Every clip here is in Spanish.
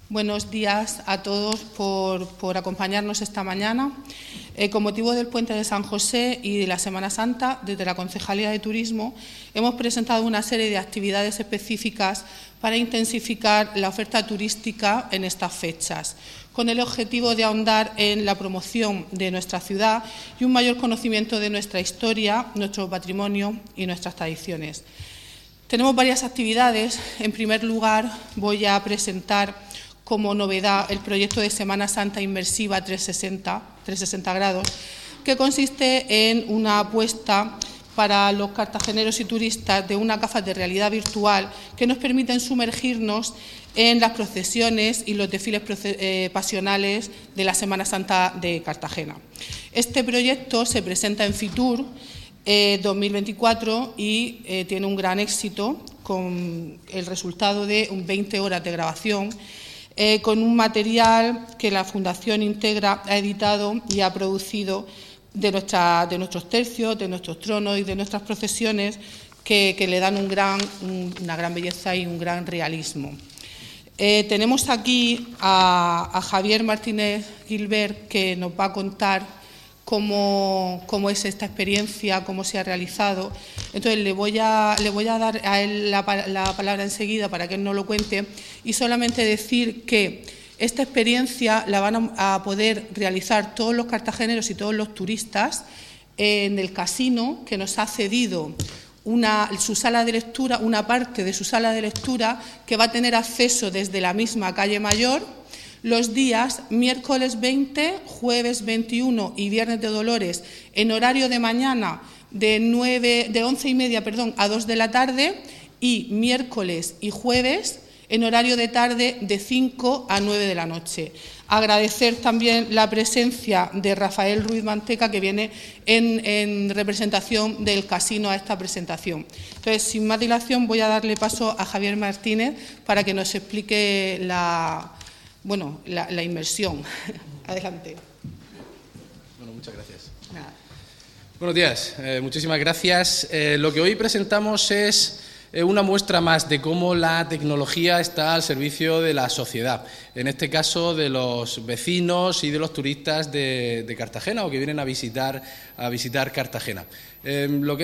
Buenos días a todos por acompañarnos esta mañana. Con motivo del Puente de San José y de la Semana Santa, desde la Concejalía de Turismo, hemos presentado una serie de actividades específicas para intensificar la oferta turística en estas fechas, con el objetivo de ahondar en la promoción de nuestra ciudad y un mayor conocimiento de nuestra historia, nuestro patrimonio y nuestras tradiciones. Tenemos varias actividades. En primer lugar, voy a presentar como novedad el proyecto de Semana Santa Inmersiva 360 grados, que consiste en una apuesta para los cartageneros y turistas de unas gafas de realidad virtual que nos permiten sumergirnos en las procesiones y los desfiles pasionales de la Semana Santa de Cartagena. Este proyecto se presenta en Fitur 2024 y tiene un gran éxito, con el resultado de 20 horas de grabación, con un material que la Fundación Integra ha editado y ha producido de nuestros tercios, de nuestros tronos y de nuestras procesiones, que le dan una gran belleza y un gran realismo. Tenemos aquí a Javier Martínez Gilbert, que nos va a contar cómo es esta experiencia, cómo se ha realizado. Entonces le voy a dar a él la palabra enseguida para que él nos lo cuente, y solamente decir que esta experiencia la van a poder realizar todos los cartageneros y todos los turistas en el casino, que nos ha cedido su sala de lectura, una parte de su sala de lectura, que va a tener acceso desde la misma calle Mayor, los días miércoles 20, jueves 21 y viernes de Dolores, en horario de mañana de 11:30 a 2 de la tarde, y miércoles y jueves en horario de tarde de 5 a 9 de la noche. Agradecer también la presencia de Rafael Ruiz Manteca, que viene en representación del casino a esta presentación. Entonces, sin más dilación, voy a darle paso a Javier Martínez para que nos explique la inmersión. Adelante. Bueno, muchas gracias. Nada. Buenos días, muchísimas gracias. Lo que hoy presentamos es una muestra más de cómo la tecnología está al servicio de la sociedad, en este caso de los vecinos y de los turistas de Cartagena, o que vienen a visitar Cartagena. Lo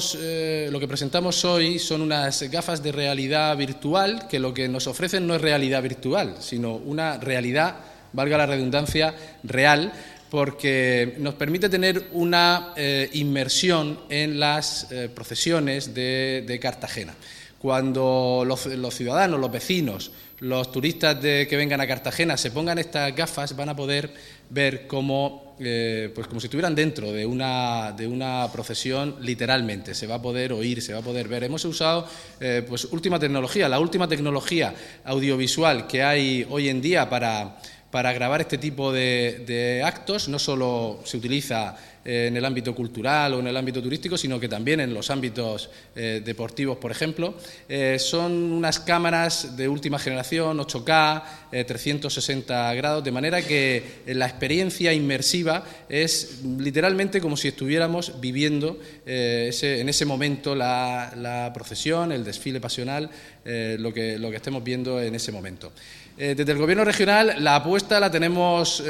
que presentamos hoy son unas gafas de realidad virtual, que lo que nos ofrecen no es realidad virtual, sino una realidad, valga la redundancia, real, porque nos permite tener una inmersión en las procesiones de Cartagena. Cuando los ciudadanos, los vecinos, los turistas que vengan a Cartagena se pongan estas gafas, van a poder ver como si estuvieran dentro de una procesión, literalmente. Se va a poder oír, se va a poder ver. Hemos usado última tecnología, la última tecnología audiovisual que hay hoy en día para grabar este tipo de actos. No solo se utiliza en el ámbito cultural o en el ámbito turístico, sino que también en los ámbitos deportivos, por ejemplo. Son unas cámaras de última generación, 8K, 360 grados, de manera que la experiencia inmersiva es literalmente como si estuviéramos viviendo en ese momento la procesión, el desfile pasional, lo que estemos viendo en ese momento. Desde el Gobierno regional la apuesta la tenemos,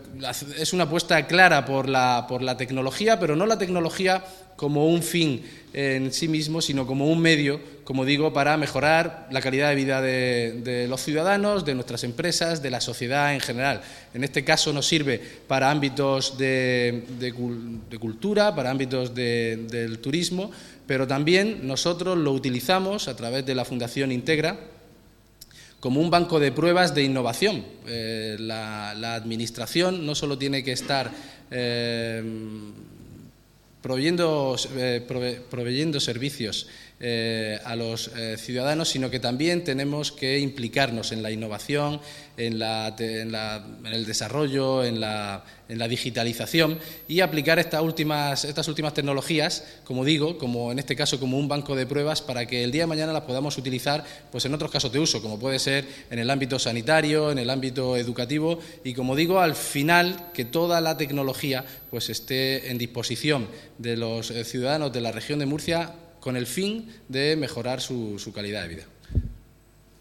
es una apuesta clara por la tecnología, pero no la tecnología como un fin en sí mismo, sino como un medio, como digo, para mejorar la calidad de vida de los ciudadanos, de nuestras empresas, de la sociedad en general. En este caso nos sirve para ámbitos de cultura, para ámbitos del turismo, pero también nosotros lo utilizamos a través de la Fundación Integra como un banco de pruebas de innovación. La Administración no solo tiene que estar proveyendo servicios a los ciudadanos, sino que también tenemos que implicarnos en la innovación, en el desarrollo, en la digitalización, y aplicar estas últimas tecnologías, como digo, como en este caso como un banco de pruebas, para que el día de mañana las podamos utilizar en otros casos de uso, como puede ser en el ámbito sanitario, en el ámbito educativo, y como digo, al final que toda la tecnología esté en disposición de los ciudadanos de la región de Murcia, con el fin de mejorar su calidad de vida.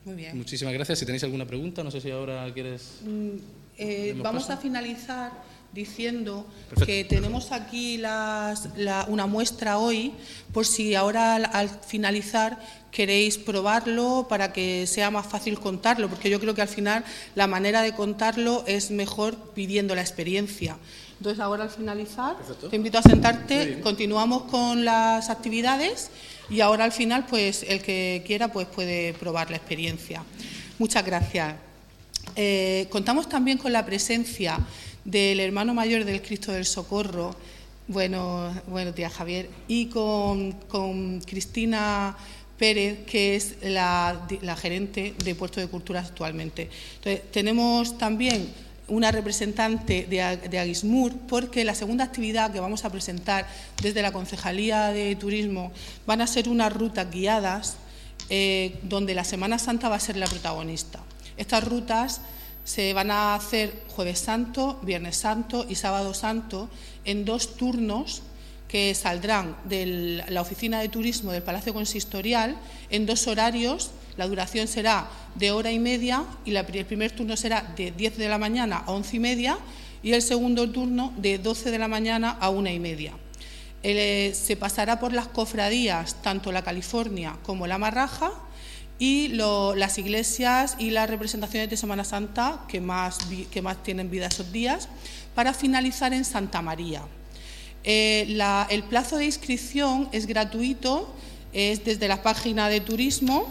Muy bien. Muchísimas gracias. Si tenéis alguna pregunta, no sé si ahora quieres... Vamos a finalizar diciendo Perfecto. que tenemos aquí una muestra hoy, por si ahora al finalizar queréis probarlo para que sea más fácil contarlo, porque yo creo que al final la manera de contarlo es mejor viviendo la experiencia. Entonces, ahora al finalizar, perfecto, te invito a sentarte, continuamos con las actividades y ahora al final, pues el que quiera pues puede probar la experiencia. Muchas gracias. Contamos también con la presencia del hermano mayor del Cristo del Socorro, buenos días, Javier, y con Cristina Pérez, que es la gerente de Puerto de Cultura actualmente. Entonces, tenemos también una representante de Aguismur, porque la segunda actividad que vamos a presentar desde la Concejalía de Turismo van a ser unas rutas guiadas donde la Semana Santa va a ser la protagonista. Estas rutas se van a hacer Jueves Santo, Viernes Santo y Sábado Santo en 2 turnos que saldrán de la Oficina de Turismo del Palacio Consistorial en 2 horarios. La duración será de 1h30 y el primer turno será de 10 de la mañana a 11:30 y el segundo turno de 12 de la mañana a 1:30. Se pasará por las cofradías, tanto la California como la Marraja, y las iglesias y las representaciones de Semana Santa que más tienen vida esos días, para finalizar en Santa María. El plazo de inscripción es gratuito, es desde la página de turismo,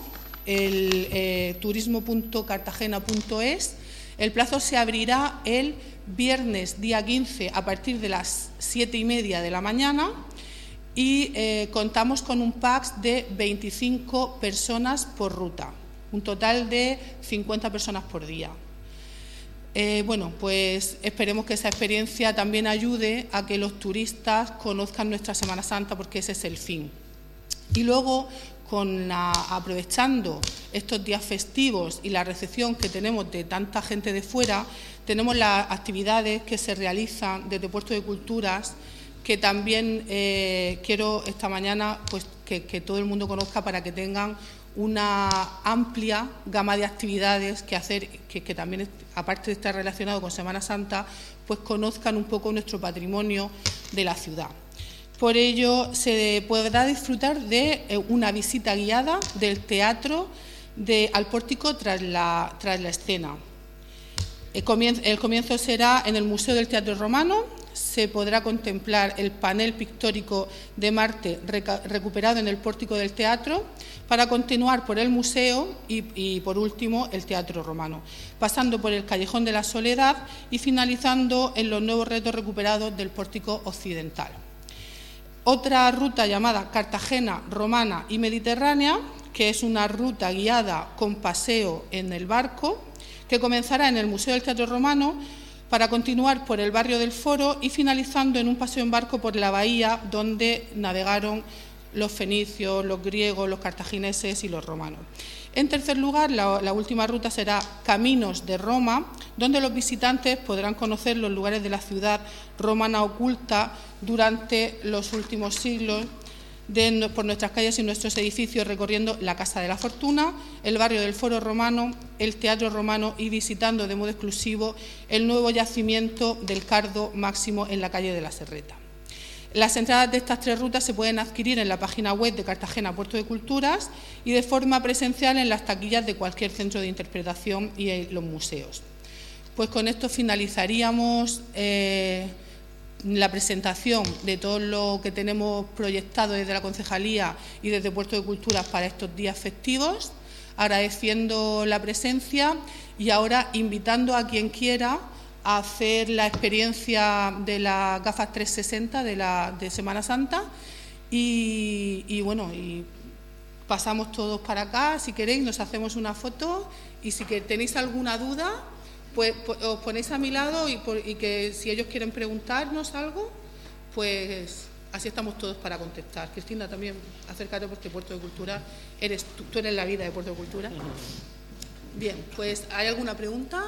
turismo.cartagena.es. El plazo se abrirá el viernes día 15 a partir de las 7:30 de la mañana y contamos con un pack de 25 personas por ruta, un total de 50 personas por día. Pues esperemos que esa experiencia también ayude a que los turistas conozcan nuestra Semana Santa, porque ese es el fin. Y luego, aprovechando estos días festivos y la recepción que tenemos de tanta gente de fuera, tenemos las actividades que se realizan desde Puerto de Culturas, que también quiero esta mañana pues que todo el mundo conozca, para que tengan una amplia gama de actividades que hacer, que también, aparte de estar relacionado con Semana Santa, pues conozcan un poco nuestro patrimonio de la ciudad. Por ello, se podrá disfrutar de una visita guiada del teatro al pórtico tras la escena. El comienzo será en el Museo del Teatro Romano. Se podrá contemplar el panel pictórico de Marte recuperado en el pórtico del teatro, para continuar por el museo y por último, el Teatro Romano, pasando por el Callejón de la Soledad y finalizando en los nuevos retos recuperados del pórtico occidental. Otra ruta llamada Cartagena, Romana y Mediterránea, que es una ruta guiada con paseo en el barco, que comenzará en el Museo del Teatro Romano para continuar por el barrio del Foro y finalizando en un paseo en barco por la bahía donde navegaron los fenicios, los griegos, los cartagineses y los romanos. En tercer lugar, la última ruta será Caminos de Roma, donde los visitantes podrán conocer los lugares de la ciudad romana oculta durante los últimos siglos, por nuestras calles y nuestros edificios, recorriendo la Casa de la Fortuna, el barrio del Foro Romano, el Teatro Romano y visitando de modo exclusivo el nuevo yacimiento del Cardo Máximo en la calle de la Serreta. Las entradas de estas 3 rutas se pueden adquirir en la página web de Cartagena Puerto de Culturas y de forma presencial en las taquillas de cualquier centro de interpretación y en los museos. Pues con esto finalizaríamos la presentación de todo lo que tenemos proyectado desde la Concejalía y desde Puerto de Culturas para estos días festivos, agradeciendo la presencia y ahora invitando a quien quiera a hacer la experiencia de las gafas 360 de Semana Santa y pasamos todos para acá. Si queréis, nos hacemos una foto y si tenéis alguna duda, pues os ponéis a mi lado y que si ellos quieren preguntarnos algo, pues así estamos todos para contestar. Cristina, también acércate, porque Puerto de Cultura tú eres la vida de Puerto de Cultura. Bien, pues ¿hay alguna pregunta?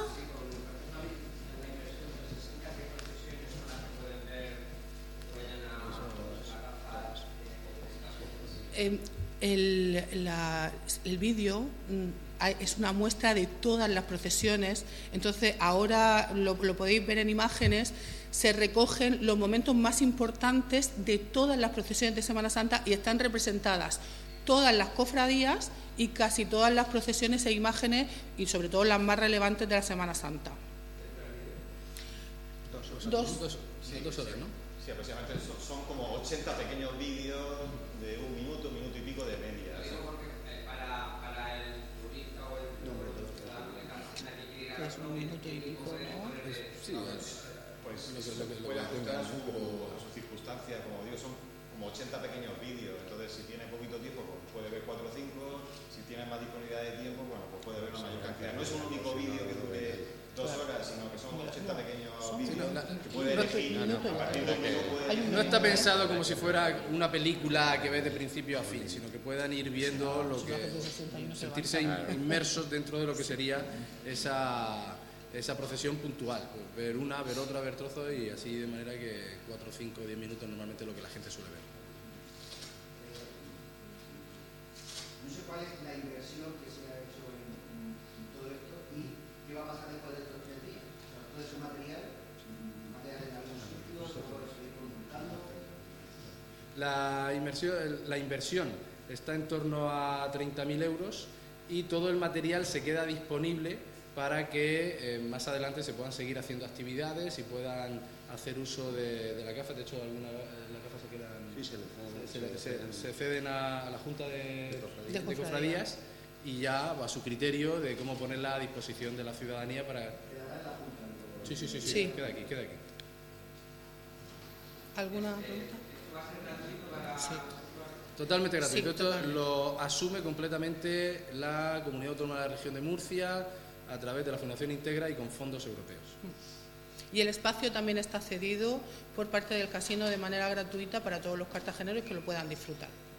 El vídeo es una muestra de todas las procesiones. Entonces, ahora lo podéis ver en imágenes, se recogen los momentos más importantes de todas las procesiones de Semana Santa y están representadas todas las cofradías y casi todas las procesiones e imágenes, y sobre todo las más relevantes de la Semana Santa. 2 horas, ¿no? Sí, aproximadamente son como 80 pequeños vídeos de un minuto y pico de media. Para el turista o el es un minuto y pico, ¿no? Sí, pues lo que puede ajustar a su circunstancia, como digo, son como 80 pequeños vídeos. Entonces, si tiene poquito tiempo, pues puede ver 4 o 5. Si tiene más disponibilidad de tiempo, bueno, pues puede ver una mayor cantidad. No es un único vídeo que dure 2 horas, sino que son 80 pequeños vídeos que puede elegir. No está pensado como si fuera una película que ves de principio a fin, sino que puedan ir viendo lo que, sentirse inmersos dentro de lo que sería esa procesión puntual. Pues ver una, ver otra, ver trozos, y así de manera que 4, 5, 10 minutos normalmente es lo que la gente suele ver. No sé cuál es la inversión que se ha hecho en todo esto y qué va a pasar después de estos 3 días. O sea, todo ese material en algún sitio, se puede seguir consultando. La inversión está en torno a 30.000 euros y todo el material se queda disponible para que más adelante se puedan seguir haciendo actividades y puedan hacer uso de las gafas. De hecho, algunas las gafas se quedan, se ceden a la Junta de Cofradías, y ya va a su criterio de cómo ponerla a disposición de la ciudadanía para... Sí. Queda aquí. ¿Alguna pregunta? Sí. Totalmente gratuito. Sí, Esto lo asume completamente la Comunidad Autónoma de la Región de Murcia a través de la Fundación Integra y con fondos europeos. Y el espacio también está cedido por parte del casino de manera gratuita para todos los cartageneros que lo puedan disfrutar.